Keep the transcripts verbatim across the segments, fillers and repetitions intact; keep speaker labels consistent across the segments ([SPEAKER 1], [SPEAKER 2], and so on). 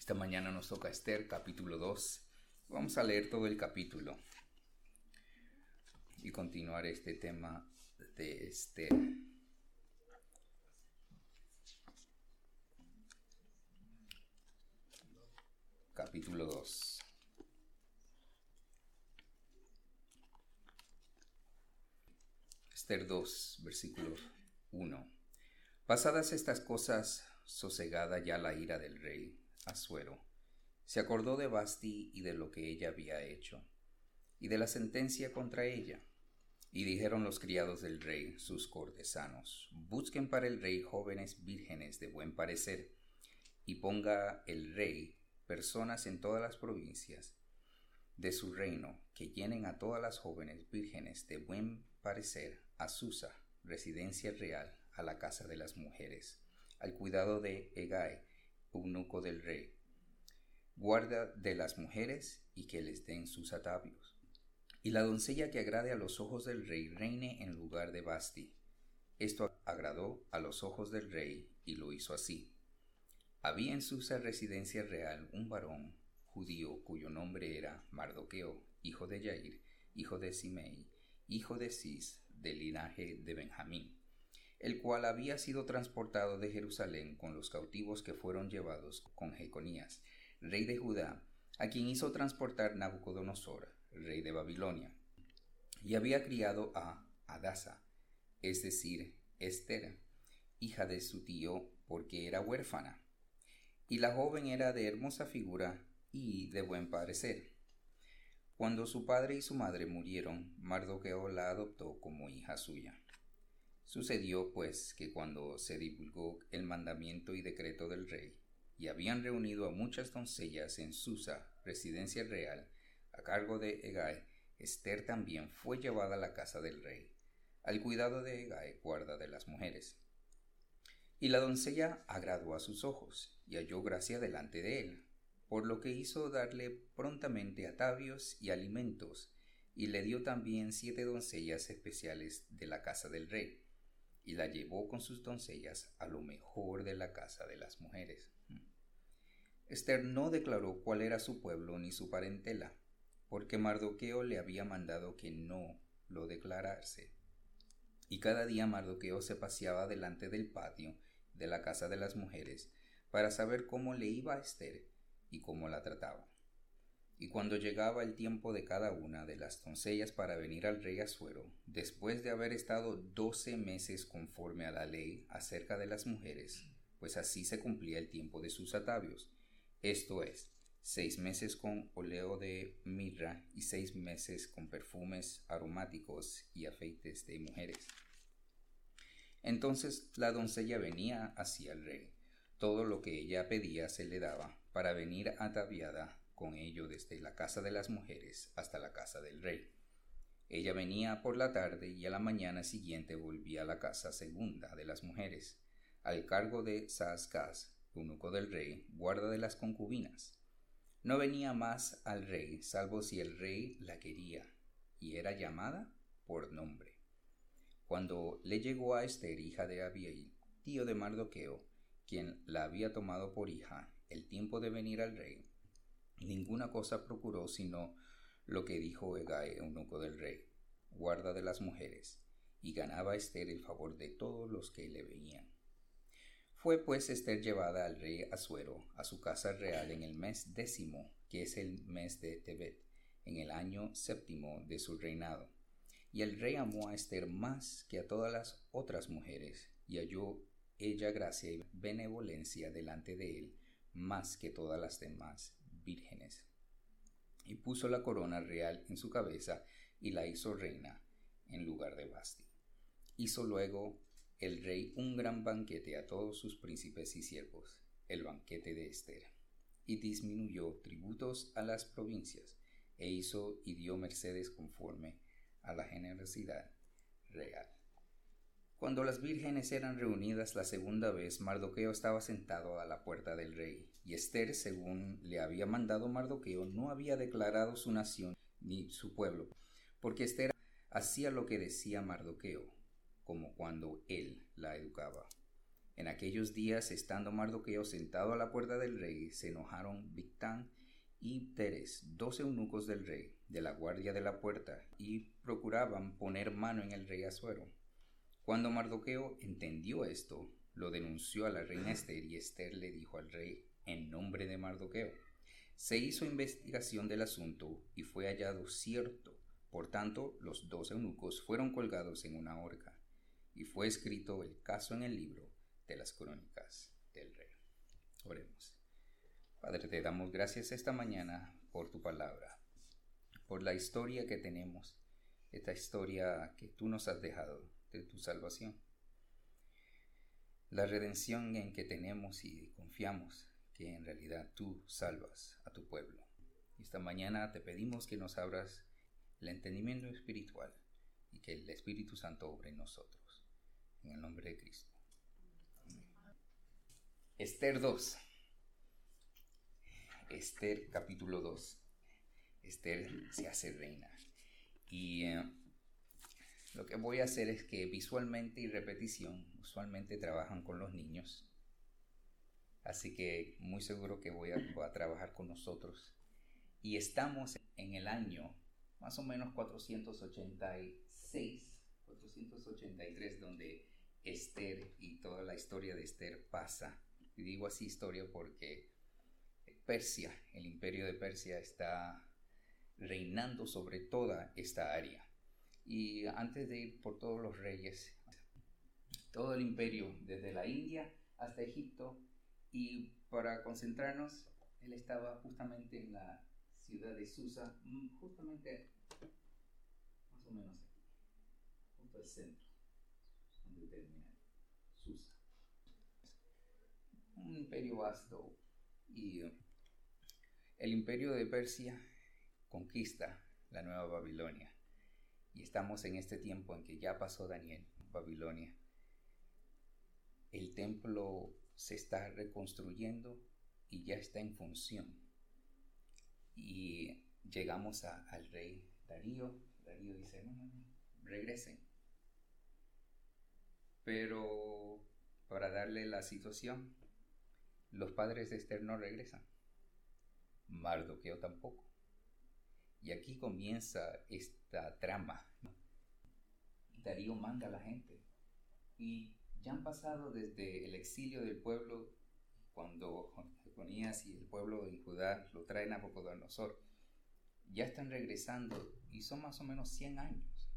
[SPEAKER 1] Esta mañana nos toca Esther, capítulo dos. Vamos a leer todo el capítulo y continuar este tema de Esther. Capítulo dos. Esther dos, versículo uno. Pasadas estas cosas, sosegada ya la ira del rey Asuero, se acordó de Vasti y de lo que ella había hecho, y de la sentencia contra ella. Y dijeron los criados del rey, sus cortesanos, busquen para el rey jóvenes vírgenes de buen parecer, y ponga el rey personas en todas las provincias de su reino, que llenen a todas las jóvenes vírgenes de buen parecer a Susa, residencia real, a la casa de las mujeres, al cuidado de Hegai, eunuco del rey, guarda de las mujeres, y que les den sus atavios. Y la doncella que agrade a los ojos del rey reine en lugar de Vasti. Esto agradó a los ojos del rey, y lo hizo así. Había en Susa residencia real un varón judío cuyo nombre era Mardoqueo, hijo de Yair, hijo de Simei, hijo de Cis, del linaje de Benjamín, el cual había sido transportado de Jerusalén con los cautivos que fueron llevados con Jeconías, rey de Judá, a quien hizo transportar Nabucodonosor, rey de Babilonia, y había criado a Hadasa, es decir, Esther, hija de su tío, porque era huérfana, y la joven era de hermosa figura y de buen parecer. Cuando su padre y su madre murieron, Mardoqueo la adoptó como hija suya. Sucedió, pues, que cuando se divulgó el mandamiento y decreto del rey, y habían reunido a muchas doncellas en Susa, residencia real, a cargo de Hegai, Esther también fue llevada a la casa del rey, al cuidado de Hegai, guarda de las mujeres. Y la doncella agradó a sus ojos, y halló gracia delante de él, por lo que hizo darle prontamente atavios y alimentos, y le dio también siete doncellas especiales de la casa del rey, y la llevó con sus doncellas a lo mejor de la casa de las mujeres. Esther no declaró cuál era su pueblo ni su parentela, porque Mardoqueo le había mandado que no lo declarase. Y cada día Mardoqueo se paseaba delante del patio de la casa de las mujeres para saber cómo le iba a Esther y cómo la trataba. Y cuando llegaba el tiempo de cada una de las doncellas para venir al rey Asuero, después de haber estado doce meses conforme a la ley acerca de las mujeres, pues así se cumplía el tiempo de sus atavios, esto es, seis meses con oleo de mirra y seis meses con perfumes aromáticos y afeites de mujeres. Entonces la doncella venía hacia el rey. Todo lo que ella pedía se le daba para venir ataviada con ello desde la casa de las mujeres hasta la casa del rey. Ella venía por la tarde y a la mañana siguiente volvía a la casa segunda de las mujeres, al cargo de Saasgaz, eunuco del rey, guarda de las concubinas. No venía más al rey, salvo si el rey la quería, y era llamada por nombre. Cuando le llegó a Esther, hija de Abiail, tío de Mardoqueo, quien la había tomado por hija, el tiempo de venir al rey, ninguna cosa procuró sino lo que dijo Hegai, eunuco del rey, guarda de las mujeres, y ganaba a Esther el favor de todos los que le veían. Fue pues Esther llevada al rey Asuero a su casa real en el mes décimo, que es el mes de Tebet, en el año séptimo de su reinado. Y el rey amó a Esther más que a todas las otras mujeres, y halló ella gracia y benevolencia delante de él, más que todas las demás vírgenes. Y puso la corona real en su cabeza, y la hizo reina en lugar de Vasti. Hizo luego el rey un gran banquete a todos sus príncipes y siervos, el banquete de Esther, y disminuyó tributos a las provincias, e hizo y dio mercedes conforme a la generosidad real. Cuando las vírgenes eran reunidas la segunda vez, Mardoqueo estaba sentado a la puerta del rey, y Esther, según le había mandado Mardoqueo, no había declarado su nación ni su pueblo, porque Esther hacía lo que decía Mardoqueo, como cuando él la educaba. En aquellos días, estando Mardoqueo sentado a la puerta del rey, se enojaron Bigtán y Teres, dos eunucos del rey, de la guardia de la puerta, y procuraban poner mano en el rey Asuero. Cuando Mardoqueo entendió esto, lo denunció a la reina Ester, y Ester le dijo al rey en nombre de Mardoqueo. Se hizo investigación del asunto y fue hallado cierto. Por tanto, los dos eunucos fueron colgados en una horca, y fue escrito el caso en el libro de las crónicas del rey. Oremos. Padre, te damos gracias esta mañana por tu palabra, por la historia que tenemos, esta historia que tú nos has dejado de tu salvación, la redención en que tenemos y confiamos que en realidad tú salvas a tu pueblo. Esta mañana te pedimos que nos abras el entendimiento espiritual y que el Espíritu Santo obre en nosotros. En el nombre de Cristo. Amén. Ester dos. Ester capítulo dos. Ester se hace reina. Y eh, lo que voy a hacer es que visualmente y repetición usualmente trabajan con los niños. Así que muy seguro que voy a, voy a trabajar con nosotros. Y estamos en el año más o menos cuatrocientos ochenta y seis, cuatrocientos ochenta y tres, donde Ester y toda la historia de Ester pasa. Y digo así historia porque Persia, el imperio de Persia, está reinando sobre toda esta área. Y antes de ir por todos los reyes, todo el imperio, desde la India hasta Egipto, y para concentrarnos, él estaba justamente en la ciudad de Susa, justamente más o menos aquí, junto al centro, donde termina Susa. Un imperio vasto, y el imperio de Persia conquista la Nueva Babilonia. Y estamos en este tiempo en que ya pasó Daniel, Babilonia. El templo se está reconstruyendo y ya está en función. Y llegamos a, al rey Darío. Darío dice, no, no, no, regresen. Pero para darle la situación, los padres de Ester no regresan. Mardoqueo tampoco. Y aquí comienza esta trama. Darío manda a la gente. Y ya han pasado desde el exilio del pueblo, cuando Jeconías y el pueblo de Judá lo traen a Nabucodonosor. Ya están regresando y son más o menos cien años.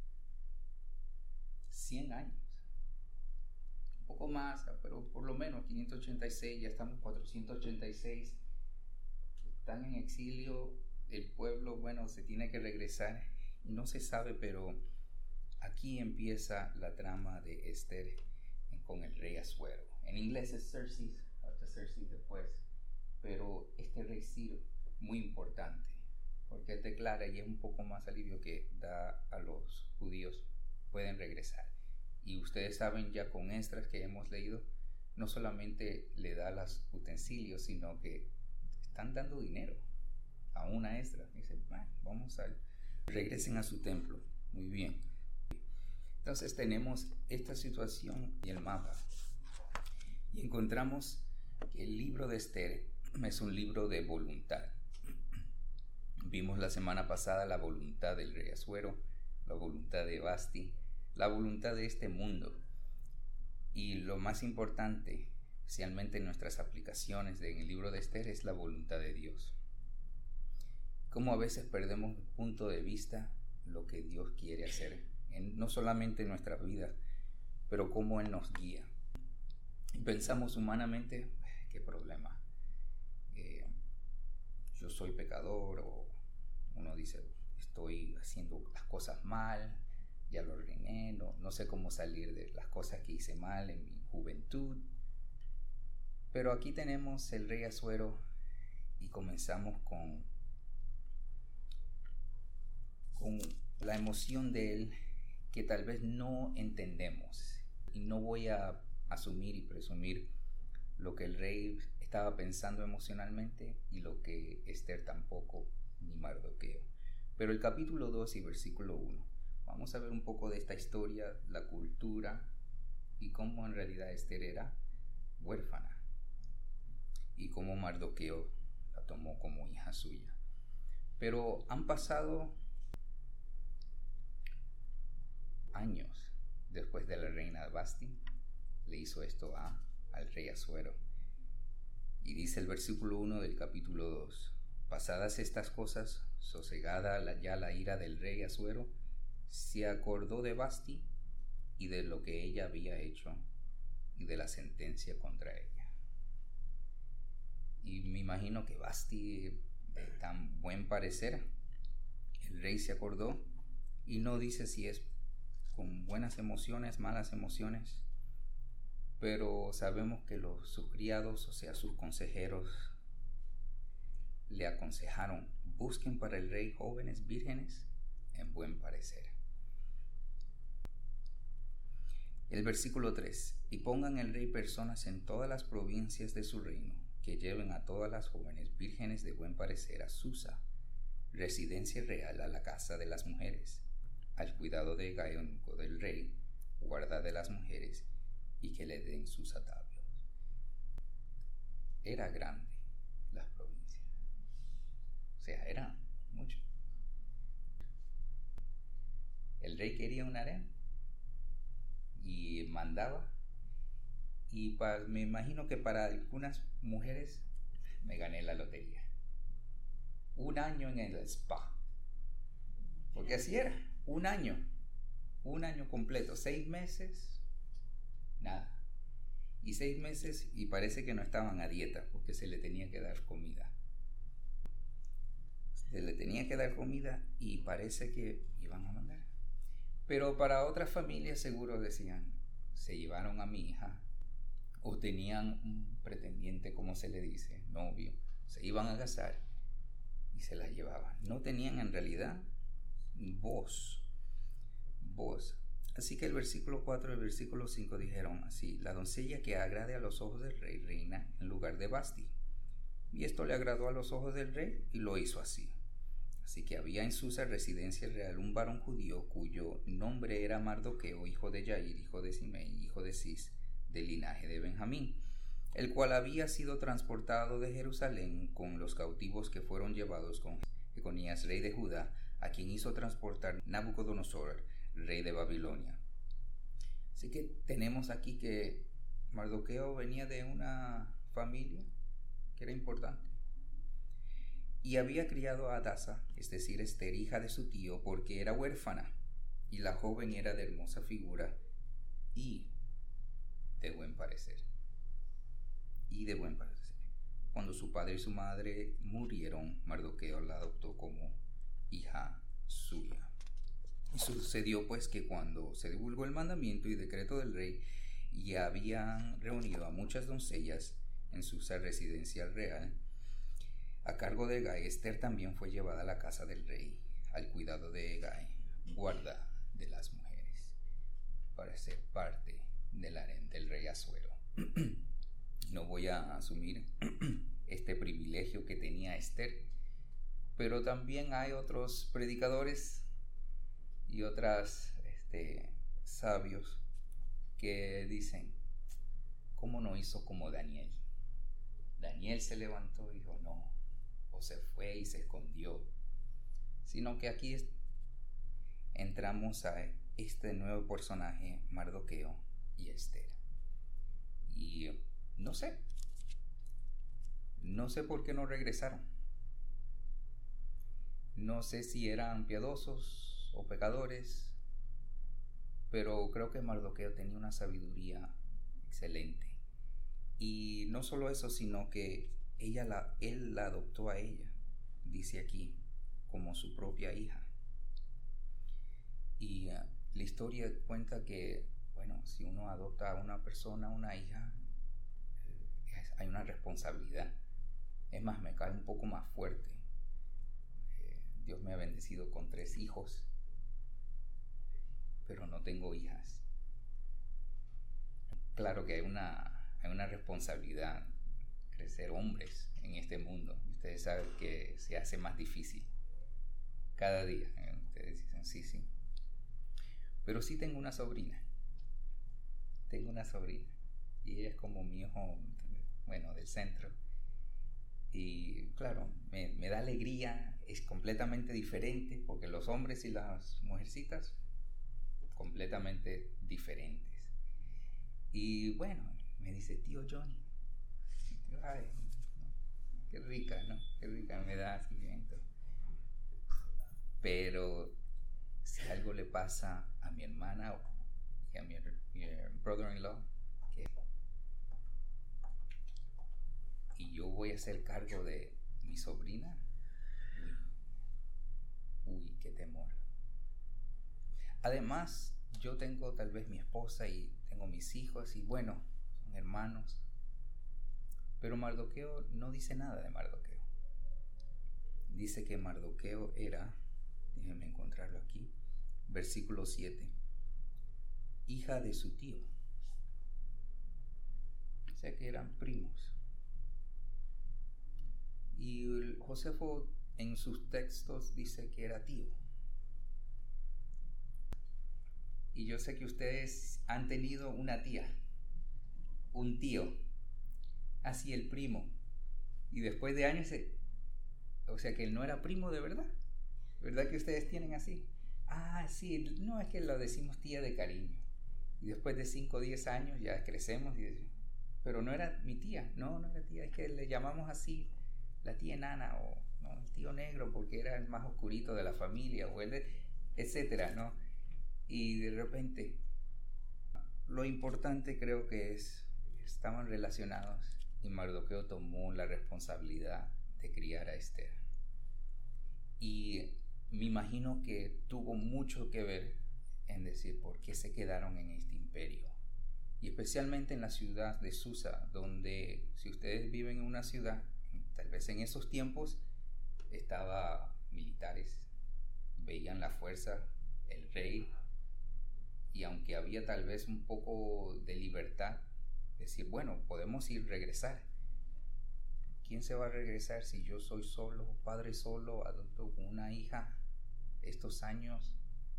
[SPEAKER 1] cien años. Un poco más, pero por lo menos quinientos ochenta y seis, ya estamos cuatrocientos ochenta y seis. Están en exilio, el pueblo, bueno, se tiene que regresar. No se sabe, pero aquí empieza la trama de Ester con el rey Asuero. En inglés es Xerxes, hasta Xerxes después. Pero este rey Ciro, muy importante, porque él declara, y es un poco más alivio que da a los judíos, pueden regresar. Y ustedes saben ya con Esdras que hemos leído, no solamente le da los utensilios, sino que están dando dinero a una Esdras. Dicen, ah, vamos a regresen a su templo. Muy bien. Entonces tenemos esta situación y el mapa. Y encontramos que el libro de Ester es un libro de voluntad. Vimos la semana pasada la voluntad del rey Asuero, la voluntad de Vasti, la voluntad de este mundo. Y lo más importante, especialmente en nuestras aplicaciones en el libro de Ester, es la voluntad de Dios. Cómo a veces perdemos de punto de vista lo que Dios quiere hacer, en, no solamente en nuestras vidas, pero cómo Él nos guía. Y pensamos humanamente, qué problema, eh, yo soy pecador, o uno dice, estoy haciendo las cosas mal, ya lo arruiné, no, no sé cómo salir de las cosas que hice mal en mi juventud. Pero aquí tenemos el rey Asuero y comenzamos con, con la emoción de él que tal vez no entendemos. Y no voy a asumir y presumir lo que el rey estaba pensando emocionalmente y lo que Ester tampoco, ni Mardoqueo. Pero el capítulo dos y versículo uno, vamos a ver un poco de esta historia, la cultura y cómo en realidad Ester era huérfana y cómo Mardoqueo la tomó como hija suya. Pero han pasado años después de la reina Vasti, le hizo esto a, al rey Asuero. Y dice el versículo uno del capítulo dos: pasadas estas cosas, sosegada la, ya la ira del rey Asuero, se acordó de Vasti y de lo que ella había hecho y de la sentencia contra ella. Y me imagino que Vasti, de tan buen parecer, el rey se acordó, y no dice si es con buenas emociones, malas emociones, pero sabemos que los, sus criados, o sea, sus consejeros, le aconsejaron: busquen para el rey jóvenes vírgenes en buen parecer. El versículo tres: y pongan el rey personas en todas las provincias de su reino, que lleven a todas las jóvenes vírgenes de buen parecer a Susa, residencia real, a la casa de las mujeres, al cuidado de Hegai, eunuco del rey, guarda de las mujeres, y que le den sus atavios. Era grande las provincias, o sea, eran mucho. El rey quería un harén y mandaba, y pa, me imagino que para algunas mujeres me gané la lotería. Un año en el spa, porque así era, un año, un año completo, seis meses, nada. Y seis meses y parece que no estaban a dieta, porque se le tenía que dar comida. Se le tenía que dar comida y parece que iban a mandar. Pero para otras familias seguro decían: se llevaron a mi hija, o tenían un pretendiente, como se le dice, novio, se iban a casar y se la llevaban. No tenían en realidad voz, voz. Así que el versículo cuatro y el versículo cinco dijeron así: la doncella que agrade a los ojos del rey reina en lugar de Vasti. Y esto le agradó a los ojos del rey y lo hizo así. Así que había en Susa, residencia real, un varón judío cuyo nombre era Mardoqueo, hijo de Yair, hijo de Simei, hijo de Cis, del linaje de Benjamín, el cual había sido transportado de Jerusalén con los cautivos que fueron llevados con Jeconías, rey de Judá, a quien hizo transportar Nabucodonosor, rey de Babilonia. Así que tenemos aquí que Mardoqueo venía de una familia que era importante, y había criado a Adasa, es decir, Esther, hija de su tío, porque era huérfana, y la joven era de hermosa figura y de buen parecer. Y de buen parecer. Cuando su padre y su madre murieron, Mardoqueo la adoptó como hija suya. Y sucedió pues que cuando se divulgó el mandamiento y decreto del rey, y habían reunido a muchas doncellas en su residencia real, a cargo de Hegai, Esther también fue llevada a la casa del rey, al cuidado de Hegai, guarda de las mujeres, para ser parte del harén del rey Asuero. No voy a asumir este privilegio que tenía Esther, pero también hay otros predicadores y otros este, sabios que dicen: ¿cómo no hizo como Daniel? Daniel se levantó y dijo no, o se fue y se escondió, sino que aquí entramos a este nuevo personaje, Mardoqueo y Esther. Y no sé, no sé por qué no regresaron. No sé si eran piadosos o pecadores, pero creo que Mardoqueo tenía una sabiduría excelente. Y no solo eso, sino que ella la, él la adoptó a ella, dice aquí, como su propia hija. Y uh, la historia cuenta que, bueno, si uno adopta a una persona, una hija, eh, hay una responsabilidad. Es más, me cae un poco más fuerte. Eh, Dios me ha bendecido con tres hijos, pero no tengo hijas. Claro que hay una, hay una responsabilidad, crecer hombres en este mundo. Ustedes saben que se hace más difícil cada día. ¿eh? Ustedes dicen sí, sí. Pero sí tengo una sobrina. Tengo una sobrina. y ella es como mi hijo, bueno, del centro. Y claro, me, me da alegría, es completamente diferente, porque los hombres y las mujercitas, completamente diferentes. Y bueno, me dice, tío Johnny, ay, qué rica, ¿no? Qué rica, me da sentimiento. Pero si algo le pasa a mi hermana y a mi, mi brother-in-law, que, y yo voy a hacer cargo de mi sobrina, uy, uy, qué temor. Además, yo tengo tal vez mi esposa y tengo mis hijos y bueno, son hermanos. Pero Mardoqueo no dice nada de Mardoqueo. Dice que Mardoqueo era, déjenme encontrarlo aquí, versículo siete, hija de su tío. O sea que eran primos. Y el Josefo en sus textos dice que era tío. Y yo sé que ustedes han tenido una tía, un tío, así el primo. Y después de años, se, o sea que él no era primo de verdad. ¿Verdad que ustedes tienen así? Ah, sí, no, es que lo decimos tía de cariño. Y después de cinco o diez años ya crecemos y decimos, pero no era mi tía, no, no era tía, es que le llamamos así la tía enana o no, el tío negro porque era el más oscurito de la familia o el de, etcétera, ¿no? Y de repente, lo importante creo que es, estaban relacionados y Mardoqueo tomó la responsabilidad de criar a Esther. Y me imagino que tuvo mucho que ver en decir por qué se quedaron en este imperio. Y especialmente en la ciudad de Susa, donde si ustedes viven en una ciudad, tal vez en esos tiempos estaba militares, veían la fuerza, el rey, y aunque había tal vez un poco de libertad, decir, bueno, podemos ir regresar. ¿Quién se va a regresar si yo soy solo, padre solo, adulto con una hija? Estos años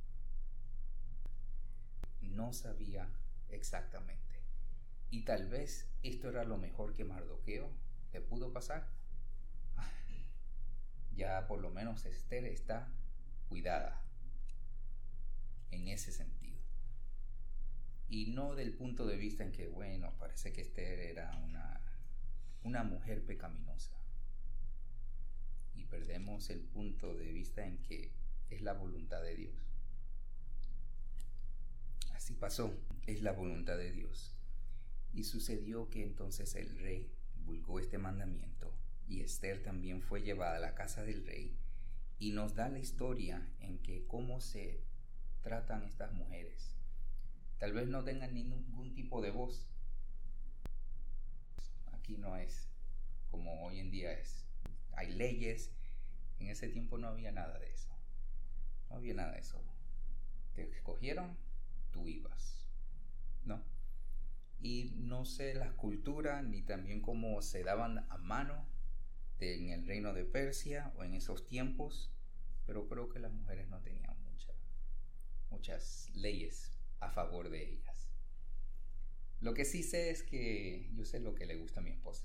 [SPEAKER 1] no sabía exactamente. Y tal vez esto era lo mejor que Mardoqueo le pudo pasar. Ya por lo menos Esther está cuidada en ese sentido. Y no del punto de vista en que, bueno, parece que Esther era una, una mujer pecaminosa. Y perdemos el punto de vista en que es la voluntad de Dios. Así pasó, es la voluntad de Dios. Y sucedió que entonces el rey divulgó este mandamiento y Esther también fue llevada a la casa del rey y nos da la historia en que cómo se tratan estas mujeres. Tal vez no tengan ningún tipo de voz. Aquí no es como hoy en día es. Hay leyes. En ese tiempo no había nada de eso. No había nada de eso. Te escogieron, tú ibas, ¿no? Y no sé las culturas ni también cómo se daban a mano de, en el reino de Persia o en esos tiempos, pero creo que las mujeres no tenían mucha, muchas leyes a favor de ellas. Lo que sí sé es que yo sé lo que le gusta a mi esposa.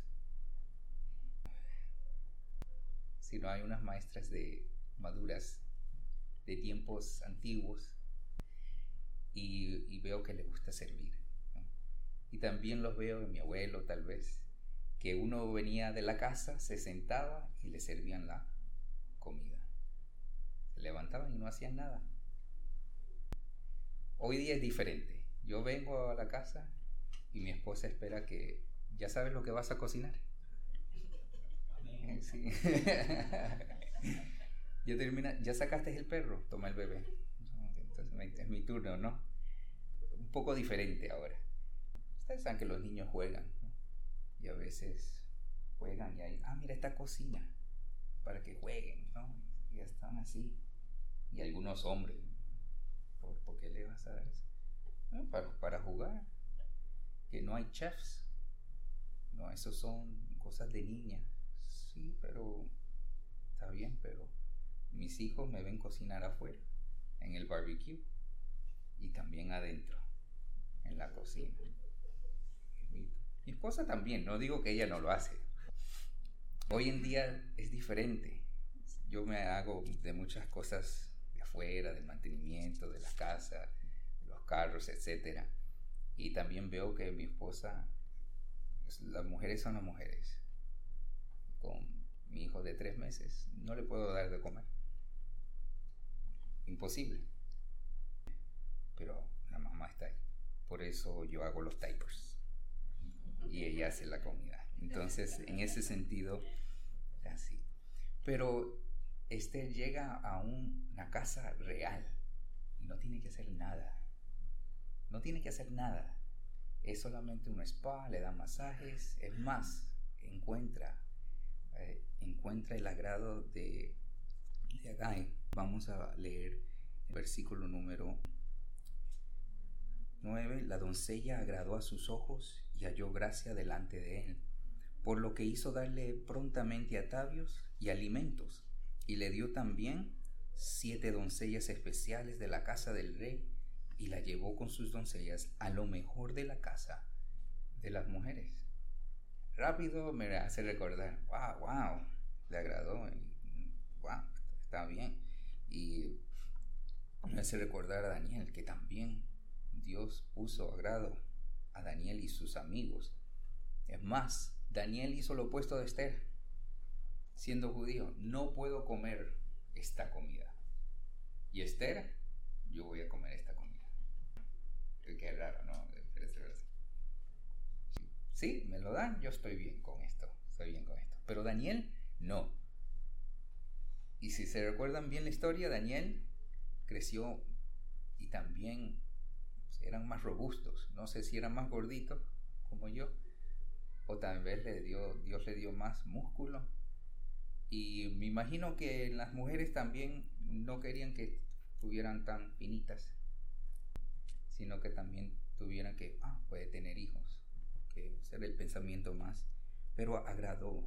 [SPEAKER 1] Si no hay unas maestras de maduras de tiempos antiguos y, y veo que le gusta servir, ¿no? Y también los veo en mi abuelo tal vez, que uno venía de la casa, se sentaba y le servían la comida. Se levantaban y no hacían nada. Hoy día es diferente. Yo vengo a la casa y mi esposa espera que ya sabes lo que vas a cocinar. Sí. Ya termina, ya sacaste el perro, toma el bebé. Entonces es mi turno, ¿no? Un poco diferente ahora. Ustedes saben que los niños juegan, ¿no? Y a veces juegan y ahí, ah, mira esta cocina, para que jueguen, ¿no? Y ya están así. Y algunos hombres, ¿por, ¿por qué le vas a dar eso? ¿No? Para, para jugar. Que no hay chefs. No, eso son cosas de niña. Sí, pero está bien, pero mis hijos me ven cocinar afuera, en el barbecue, y también adentro, en la cocina. Mi esposa también, no digo que ella no lo hace. Hoy en día es diferente. Yo me hago de muchas cosas de afuera, del mantenimiento, de la casa, de los carros, etcétera. Y también veo que mi esposa, pues, las mujeres son las mujeres. Con mi hijo de tres meses no le puedo dar de comer. Imposible. Pero la mamá está ahí. Por eso yo hago los diapers. Y ella hace la comida. Entonces, en ese sentido, así. Pero Esther llega a un, una casa real y no tiene que hacer nada. No tiene que hacer nada. Es solamente un spa, le da masajes. Es más, encuentra, eh, encuentra el agrado de, de Agai. Vamos a leer el versículo número nueve. La doncella agradó a sus ojos y halló gracia delante de él, por lo que hizo darle prontamente atavios y alimentos, y le dio también siete doncellas especiales de la casa del rey, y la llevó con sus doncellas a lo mejor de la casa de las mujeres. Rápido me hace recordar, wow, wow, le agradó, y, wow, está bien. Y me hace recordar a Daniel, que también Dios puso agrado a Daniel y sus amigos. Es más, Daniel hizo lo opuesto de Esther. Siendo judío, no puedo comer esta comida. Y Esther, yo voy a comer esta comida. Qué raro, ¿no? Sí, me lo dan, yo estoy bien con esto. Estoy bien con esto. Pero Daniel, no. Y si se recuerdan bien la historia, Daniel creció y también pues, eran más robustos. No sé si eran más gorditos como yo, o tal vez le dio, Dios le dio más músculo. Y me imagino que las mujeres también no querían que estuvieran tan finitas, sino que también tuvieran que, ah, puede tener hijos, que ese era el pensamiento más. Pero agradó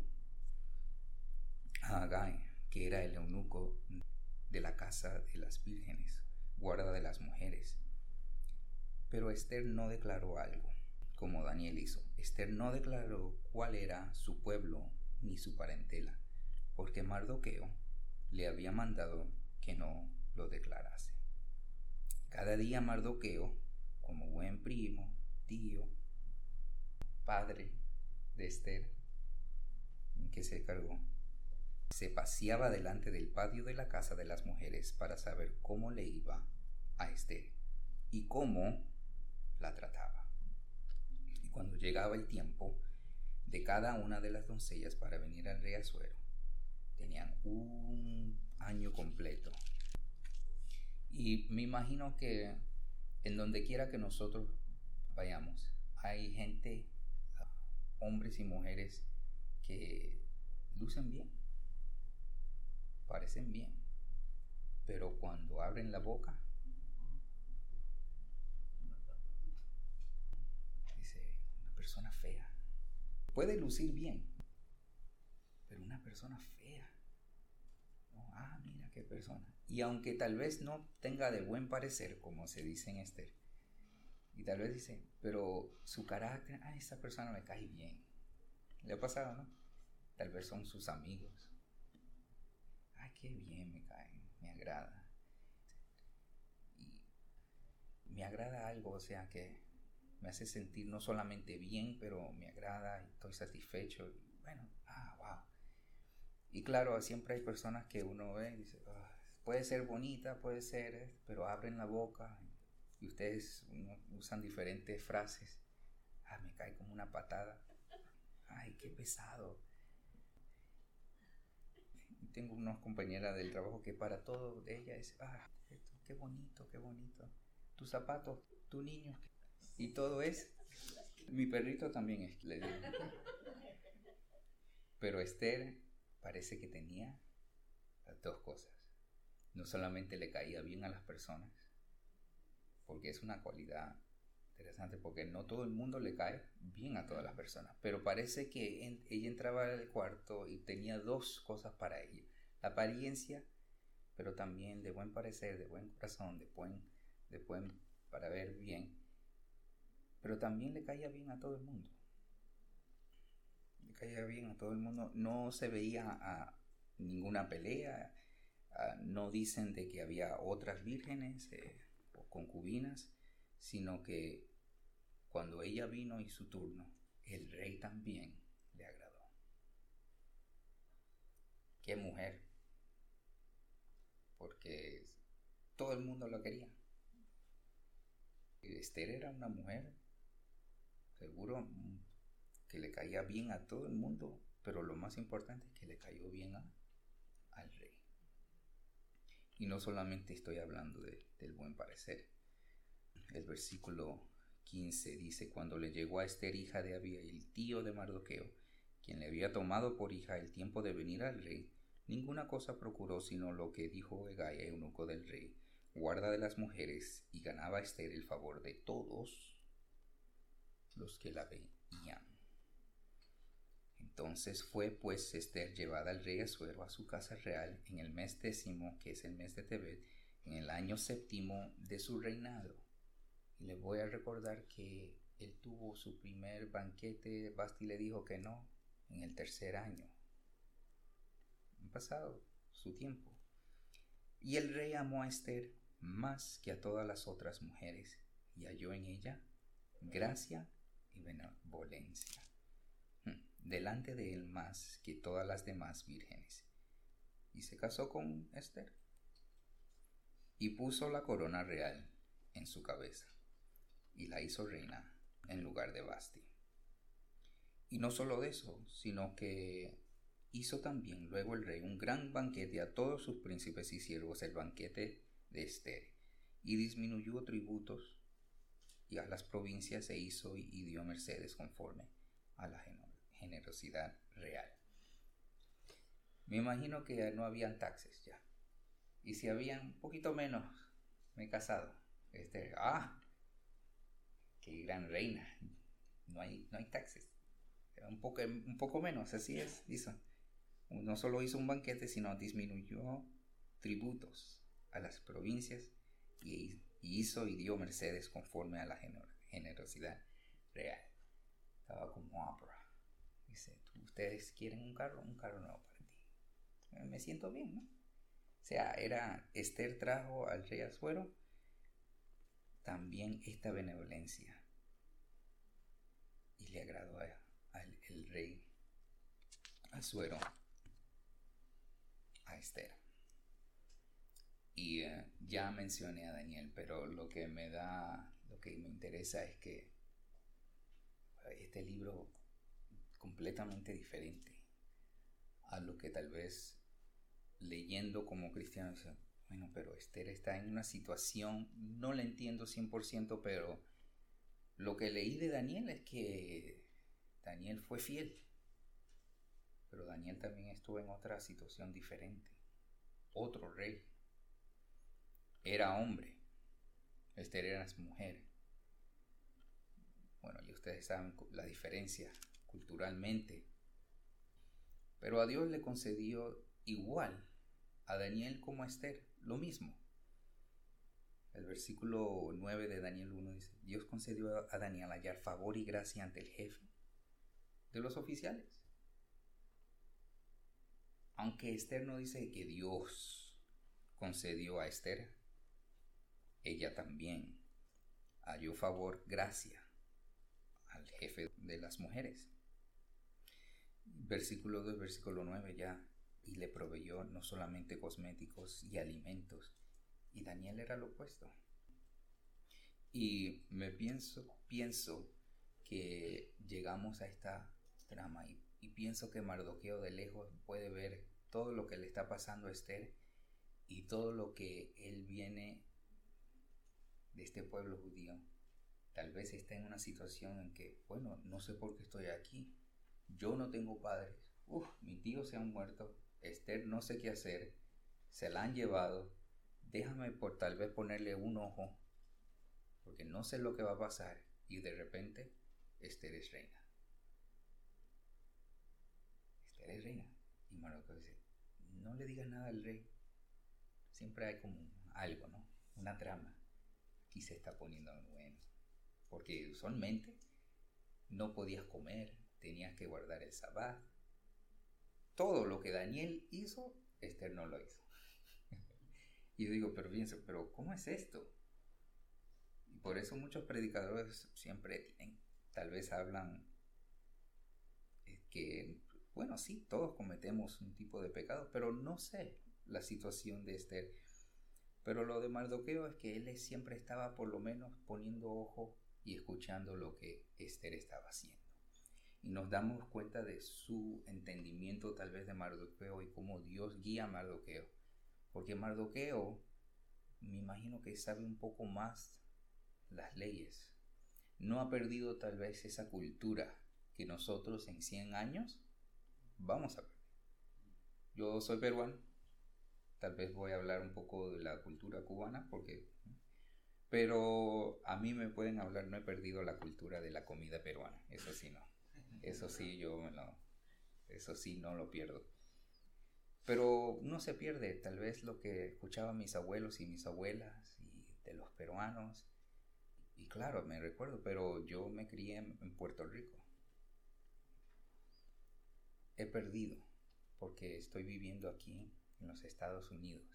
[SPEAKER 1] a Agai, que era el eunuco de la casa de las vírgenes, guarda de las mujeres. Pero Esther no declaró algo, como Daniel hizo. Esther no declaró cuál era su pueblo ni su parentela, porque Mardoqueo le había mandado que no lo declarase. Cada día Mardoqueo, como buen primo, tío, padre de Esther, en que se cargó, se paseaba delante del patio de la casa de las mujeres para saber cómo le iba a Esther y cómo la trataba. Y cuando llegaba el tiempo de cada una de las doncellas para venir al rey Asuero, tenían un año completo. Y me imagino que en donde quiera que nosotros vayamos, hay gente, hombres y mujeres, que lucen bien, parecen bien, pero cuando abren la boca, dice, una persona fea. Puede lucir bien, pero una persona fea. No, ah, mira qué persona. Y aunque tal vez no tenga de buen parecer, como se dice en Esther, y tal vez dice, pero su carácter, ah, esa persona me cae bien. Le ha pasado, ¿no? Tal vez son sus amigos. Ay, qué bien me caen, me agrada. Y me agrada algo, o sea, que me hace sentir no solamente bien, pero me agrada y estoy satisfecho. Y bueno, ah, wow. Y claro, siempre hay personas que uno ve y dice, oh, puede ser bonita, puede ser, pero abren la boca y ustedes usan diferentes frases. Ah, me cae como una patada. Ay, qué pesado. Tengo unas compañeras del trabajo que para todo de ella es, ah, esto, qué bonito, qué bonito. Tus zapatos, tu niño. Y todo es, mi perrito también es, le digo. Pero Esther parece que tenía las dos cosas. No solamente le caía bien a las personas, porque es una cualidad interesante, porque no todo el mundo le cae bien a todas las personas, pero parece que en, ella entraba al cuarto y tenía dos cosas para ella: la apariencia, pero también de buen parecer, de buen corazón, de buen, de buen para ver bien, pero también le caía bien a todo el mundo. le caía bien a todo el mundo. No se veía a ninguna pelea. Uh, no dicen de que había otras vírgenes eh, o concubinas, sino que cuando ella vino y su turno, el rey también le agradó. ¡Qué mujer! Porque todo el mundo lo quería. Esther era una mujer, seguro que le caía bien a todo el mundo, pero lo más importante es que le cayó bien a, al rey. Y no solamente estoy hablando de, del buen parecer. El versículo quince dice: cuando le llegó a Esther, hija de Abihail, tío de Mardoqueo, quien le había tomado por hija el tiempo de venir al rey, ninguna cosa procuró sino lo que dijo Hegai, eunuco del rey, guarda de las mujeres, y ganaba Esther el favor de todos los que la veían. Entonces fue pues Esther llevada al rey Asuero a su casa real en el mes décimo, que es el mes de Tebet, en el año séptimo de su reinado. Y les voy a recordar que él tuvo su primer banquete, Vasti le dijo que no, en el tercer año. Han pasado su tiempo. Y el rey amó a Esther más que a todas las otras mujeres, y halló en ella gracia y benevolencia delante de él más que todas las demás vírgenes. Y se casó con Esther y puso la corona real en su cabeza y la hizo reina en lugar de Vasti. Y no solo de eso, sino que hizo también luego el rey un gran banquete a todos sus príncipes y siervos, el banquete de Esther, y disminuyó tributos y a las provincias se hizo y dio mercedes conforme a la generosidad real. Me imagino que no habían taxes ya, y si habían un poquito menos, me he casado. Este, ah, qué gran reina, no hay, no hay taxes, un poco, un poco menos, así es, hizo. No solo hizo un banquete, sino disminuyó tributos a las provincias y, y hizo y dio mercedes conforme a la generosidad real. Estaba como Oprah. Dice, ustedes quieren un carro, un carro nuevo para ti. Me siento bien, ¿no? O sea, era, Esther trajo al rey Asuero también esta benevolencia y le agradó al el rey Asuero a Esther. Y uh, ya mencioné a Daniel, pero lo que me da, lo que me interesa es que este libro completamente diferente a lo que tal vez leyendo como cristiano, bueno, pero Esther está en una situación, no la entiendo cien por ciento, pero lo que leí de Daniel es que Daniel fue fiel, pero Daniel también estuvo en otra situación diferente. Otro rey, era hombre, Esther era mujer. Bueno, y ustedes saben la diferencia culturalmente, pero a Dios le concedió igual a Daniel como a Esther, lo mismo. El versículo nueve de Daniel uno dice: Dios concedió a Daniel hallar favor y gracia ante el jefe de los oficiales. Aunque Esther no dice que Dios concedió a Esther, ella también halló favor, gracia al jefe de las mujeres. Versículo dos, versículo nueve ya, y le proveyó no solamente cosméticos y alimentos, y Daniel era lo opuesto. Y me pienso, pienso que llegamos a esta trama y, y pienso que Mardoqueo de lejos puede ver todo lo que le está pasando a Esther y todo lo que él viene de este pueblo judío. Tal vez está en una situación en que, bueno, no sé por qué estoy aquí, yo no tengo padres, uf, mis tíos se han muerto, Esther no sé qué hacer, se la han llevado, déjame por tal vez ponerle un ojo, porque no sé lo que va a pasar, y de repente Esther es reina. Esther es reina. Y Mardoqueo dice, no le digas nada al rey, siempre hay como algo, ¿no? Una trama. Aquí se está poniendo bueno, porque usualmente no podías comer, tenías que guardar el sabbat. Todo lo que Daniel hizo, Esther no lo hizo. Y yo digo, pero pienso, pero ¿cómo es esto? Y por eso muchos predicadores siempre tienen, tal vez hablan que, bueno, sí, todos cometemos un tipo de pecado, pero no sé la situación de Esther. Pero lo de Mardoqueo es que él siempre estaba por lo menos poniendo ojo y escuchando lo que Esther estaba haciendo. Y nos damos cuenta de su entendimiento tal vez de Mardoqueo y cómo Dios guía a Mardoqueo. Porque Mardoqueo, me imagino que sabe un poco más las leyes. No ha perdido tal vez esa cultura que nosotros en cien años vamos a perder. Yo soy peruano, tal vez voy a hablar un poco de la cultura cubana, porque, pero a mí me pueden hablar, no he perdido la cultura de la comida peruana, eso sí no, eso sí yo me lo, eso sí no lo pierdo. Pero no se pierde tal vez lo que escuchaban mis abuelos y mis abuelas y de los peruanos. Y claro, me recuerdo, pero yo me crié en, en Puerto Rico. He perdido porque estoy viviendo aquí en los Estados Unidos.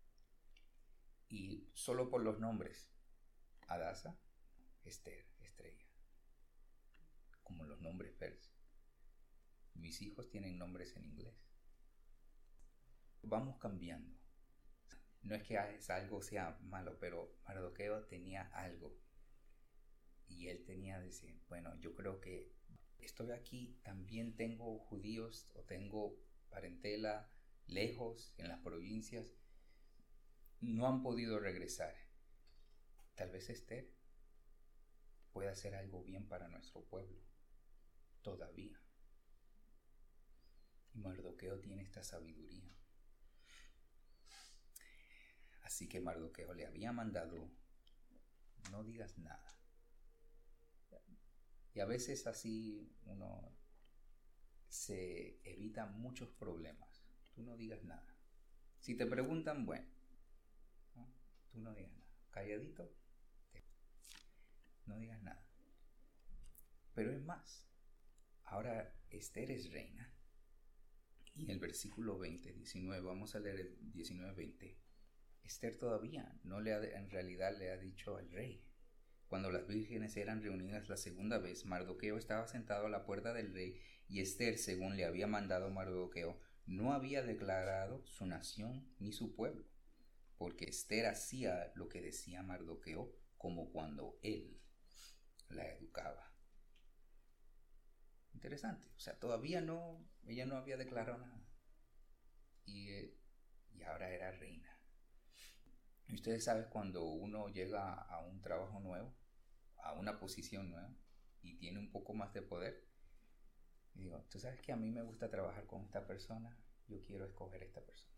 [SPEAKER 1] Y solo por los nombres, Adasa, Esther, Estrella, como los nombres persas. Mis hijos tienen nombres en inglés. Vamos cambiando. No es que es algo sea malo, pero Mardoqueo tenía algo. Y él tenía decir, bueno, yo creo que estoy aquí, también tengo judíos o tengo parentela lejos en las provincias, no han podido regresar. Tal vez Esther pueda hacer algo bien para nuestro pueblo, todavía. Y Mardoqueo tiene esta sabiduría. Así que Mardoqueo le había mandado, no digas nada. Y a veces así uno se evita muchos problemas. Tú no digas nada. Si te preguntan, bueno, ¿no? Tú no digas nada. Calladito, no digas nada. Pero es más, ahora Esther es reina. Y en el versículo veinte, diecinueve, vamos a leer el diecinueve, veinte. Esther todavía no le ha, en realidad le ha dicho al rey. Cuando las vírgenes eran reunidas la segunda vez, Mardoqueo estaba sentado a la puerta del rey, y Esther, según le había mandado Mardoqueo, no había declarado su nación ni su pueblo, porque Esther hacía lo que decía Mardoqueo, como cuando él la educaba. Interesante, o sea, todavía no, ella no había declarado nada, y, y ahora era reina. Y ustedes saben, cuando uno llega a un trabajo nuevo, a una posición nueva, y tiene un poco más de poder, y digo, tú sabes que a mí me gusta trabajar con esta persona, yo quiero escoger esta persona.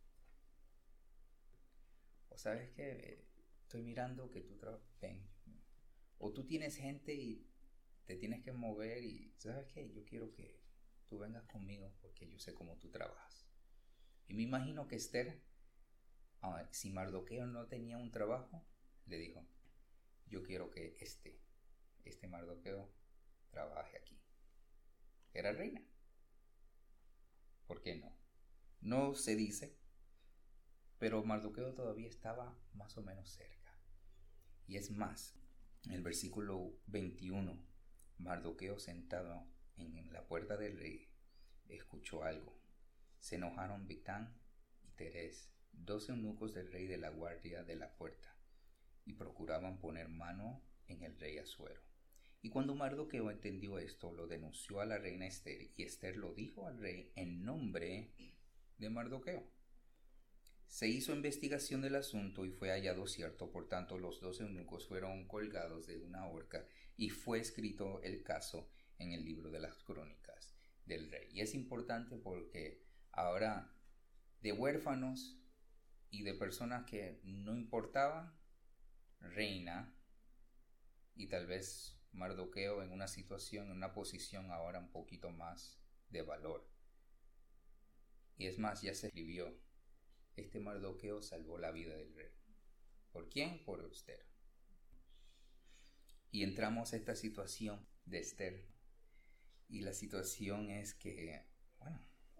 [SPEAKER 1] O sabes que eh, estoy mirando que tú trabajas, ven. O tú tienes gente y te tienes que mover, y sabes que yo quiero que tú vengas conmigo porque yo sé cómo tú trabajas. Y me imagino que Esther, ah, si Mardoqueo no tenía un trabajo, le dijo, yo quiero que este, este Mardoqueo trabaje aquí. Era reina. ¿Por qué no? No se dice, pero Mardoqueo todavía estaba más o menos cerca. Y es más, en el versículo veintiuno, Mardoqueo sentado en la puerta del rey escuchó algo. Se enojaron Bigtán y Teres, dos eunucos del rey de la guardia de la puerta, y procuraban poner mano en el rey Asuero. Y cuando Mardoqueo entendió esto, lo denunció a la reina Esther, y Esther lo dijo al rey en nombre de Mardoqueo. Se hizo investigación del asunto y fue hallado cierto, por tanto los dos eunucos fueron colgados de una horca, y fue escrito el caso en el libro de las crónicas del rey. Y es importante porque ahora de huérfanos y de personas que no importaban, reina, y tal vez Mardoqueo en una situación, en una posición ahora un poquito más de valor. Y es más, ya se escribió, este Mardoqueo salvó la vida del rey. ¿Por quién? Por Esther. Y entramos a esta situación de Esther. Y la situación es que, bueno,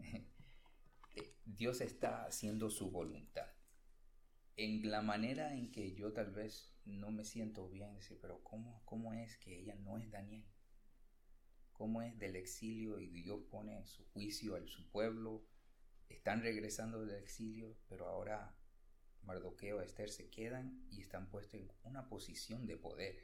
[SPEAKER 1] Dios está haciendo su voluntad. En la manera en que yo tal vez no me siento bien, decir, pero ¿cómo, cómo es que ella no es Daniel? ¿Cómo es del exilio y Dios pone su juicio a su pueblo? Están regresando del exilio, pero ahora Mardoqueo y Esther se quedan y están puestos en una posición de poder.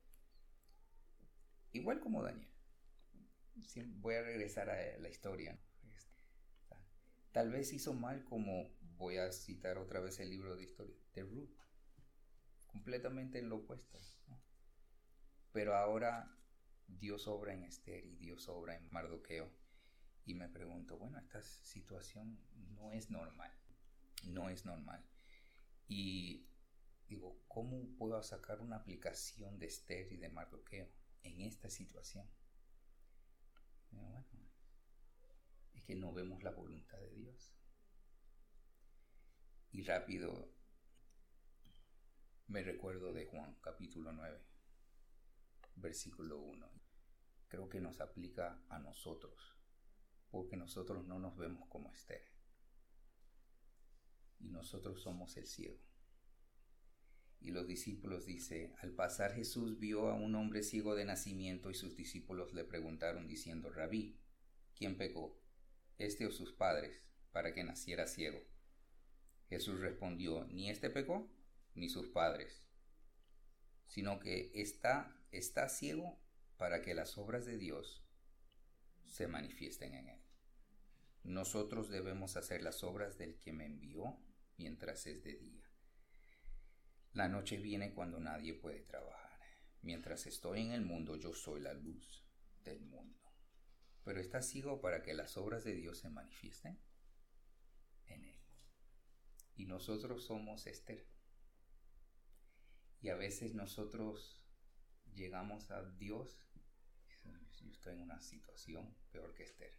[SPEAKER 1] Igual como Daniel. Voy a regresar a la historia. Tal vez hizo mal, como voy a citar otra vez el libro de historia de Ruth. Completamente en lo opuesto, ¿no? Pero ahora Dios obra en Esther y Dios obra en Mardoqueo. Y me pregunto, bueno, esta situación no es normal. No es normal. Y digo, ¿cómo puedo sacar una aplicación de Esther y de Mardoqueo en esta situación? Bueno, es que no vemos la voluntad de Dios. Y rápido me recuerdo de Juan capítulo nueve, versículo uno. Creo que nos aplica a nosotros, porque nosotros no nos vemos como Esther. Y nosotros somos el ciego. Y los discípulos dice, al pasar Jesús vio a un hombre ciego de nacimiento y sus discípulos le preguntaron diciendo, Rabí, ¿quién pecó, este o sus padres, para que naciera ciego? Jesús respondió, ni este pecó, ni sus padres, sino que está, está ciego para que las obras de Dios se manifiesten en él. Nosotros debemos hacer las obras del que me envió mientras es de día. La noche viene cuando nadie puede trabajar. Mientras estoy en el mundo, yo soy la luz del mundo. Pero está ciego para que las obras de Dios se manifiesten en él. Y nosotros somos Esther. Y a veces nosotros llegamos a Dios. Yo estoy en una situación peor que Esther.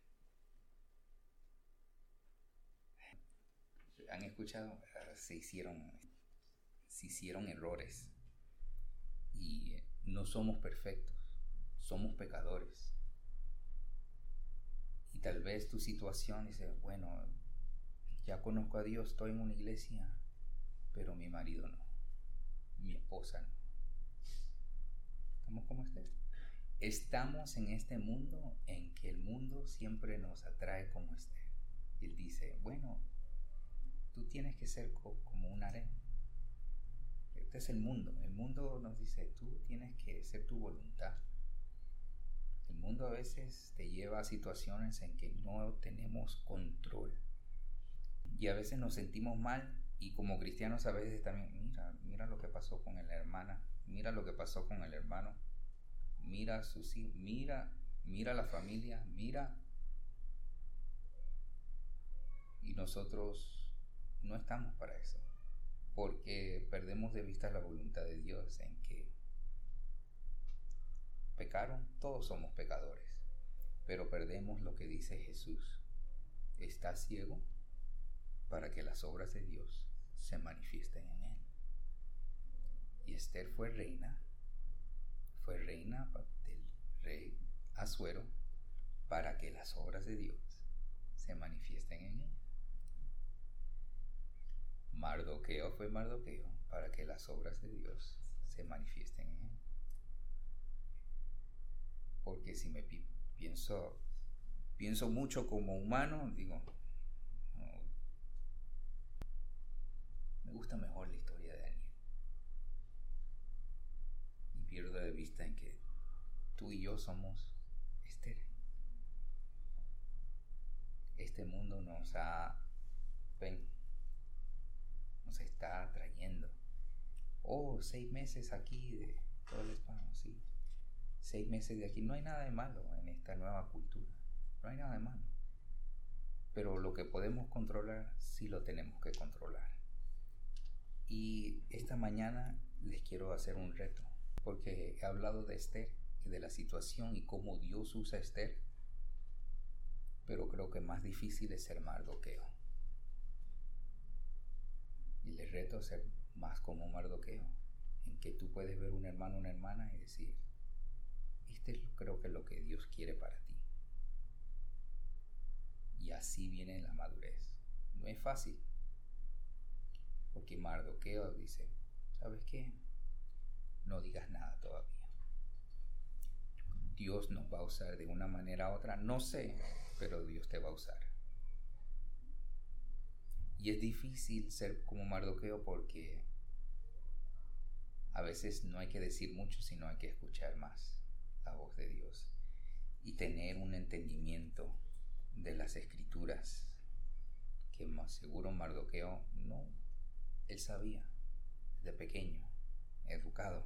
[SPEAKER 1] ¿Han escuchado? Se hicieron, se hicieron errores. Y no somos perfectos. Somos pecadores. Y tal vez tu situación dice, bueno, ya conozco a Dios, estoy en una iglesia, pero mi marido no, mi esposa no. ¿Estamos como Esther? Estamos en este mundo en que el mundo siempre nos atrae como Esther. Él dice, bueno, tú tienes que ser co- como un harén. Este es el mundo. El mundo nos dice, tú tienes que hacer tu voluntad. El mundo a veces te lleva a situaciones en que no tenemos control. Y a veces nos sentimos mal, y como cristianos a veces también, mira, mira lo que pasó con la hermana, mira lo que pasó con el hermano, mira a sus hijos, mira, mira la familia, mira. Y nosotros no estamos para eso, porque perdemos de vista la voluntad de Dios en que pecaron, todos somos pecadores, pero perdemos lo que dice Jesús. ¿Estás ciego? Para que las obras de Dios se manifiesten en él. Y Esther fue reina, fue reina del rey Asuero para que las obras de Dios se manifiesten en él. Mardoqueo fue Mardoqueo para que las obras de Dios se manifiesten en él. Porque si me pi- pienso, pienso mucho como humano, digo, no, me gusta mejor la historia de Daniel. Y pierdo de vista en que tú y yo somos Esther. Este mundo nos ha, ven, nos está atrayendo. Oh, seis meses aquí de todo el hispano, sí. Seis meses de aquí. No hay nada de malo en esta nueva cultura. No hay nada de malo. Pero lo que podemos controlar, sí lo tenemos que controlar. Y esta mañana les quiero hacer un reto, porque he hablado de Esther y de la situación y cómo Dios usa a Esther, pero creo que más difícil es ser Mardoqueo. Y les reto a ser más como Mardoqueo, en que tú puedes ver un hermano o una hermana y decir, este es creo que es lo que Dios quiere para ti. Y así viene la madurez. No es fácil. Porque Mardoqueo dice, ¿sabes qué? No digas nada todavía. Dios nos va a usar de una manera u otra. No sé, pero Dios te va a usar. Y es difícil ser como Mardoqueo porque a veces no hay que decir mucho, sino hay que escuchar más la voz de Dios y tener un entendimiento de las escrituras que más seguro Mardoqueo no, él sabía de pequeño, educado.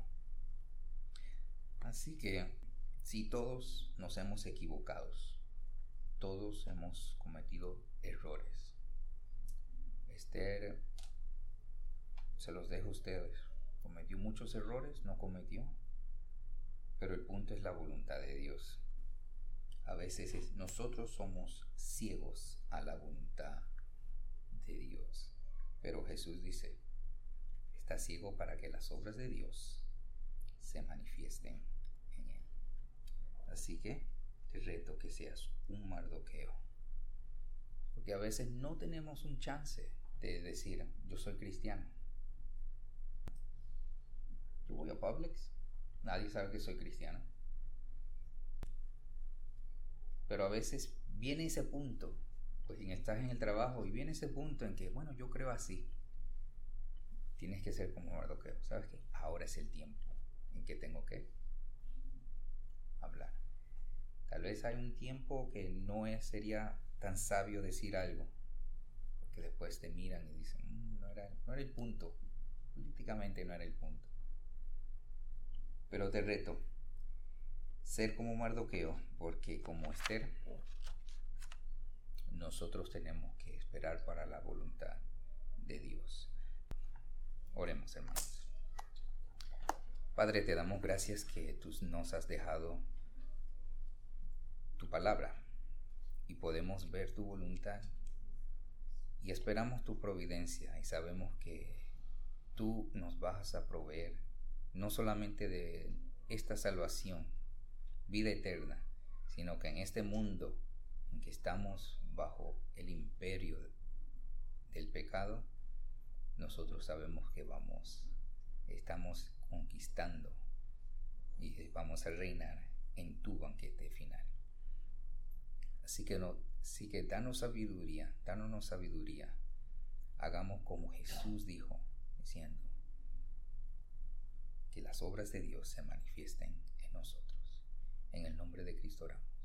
[SPEAKER 1] Así que si todos nos hemos equivocado, todos hemos cometido errores. Esther, se los dejo a ustedes. ¿Cometió muchos errores? No cometió. Pero el punto es la voluntad de Dios. A veces es, nosotros somos ciegos a la voluntad de Dios. Pero Jesús dice, está ciego para que las obras de Dios se manifiesten en él. Así que te reto que seas un Mardoqueo. Porque a veces no tenemos un chance de decir, yo soy cristiano. Yo voy a Publix, nadie sabe que soy cristiano. Pero a veces viene ese punto, pues estás en el trabajo y viene ese punto en que, bueno, yo creo así. Tienes que ser como Mardoqueo. ¿Sabes qué? Ahora es el tiempo en que tengo que hablar. Tal vez hay un tiempo que no es, sería tan sabio decir algo, porque después te miran y dicen, mmm, no, era, no era el punto, políticamente no era el punto. Pero te reto, ser como Mardoqueo, porque como Esther, nosotros tenemos que esperar para la voluntad de Dios. Oremos, hermanos. Padre, te damos gracias que tú nos has dejado tu palabra y podemos ver tu voluntad y esperamos tu providencia y sabemos que tú nos vas a proveer no solamente de esta salvación, vida eterna, sino que en este mundo en que estamos bajo el imperio del pecado, nosotros sabemos que vamos, estamos conquistando y vamos a reinar en tu banquete final. Así que, no, así que danos sabiduría, danos sabiduría. Hagamos como Jesús dijo, diciendo que las obras de Dios se manifiesten en nosotros. En el nombre de Cristo oramos.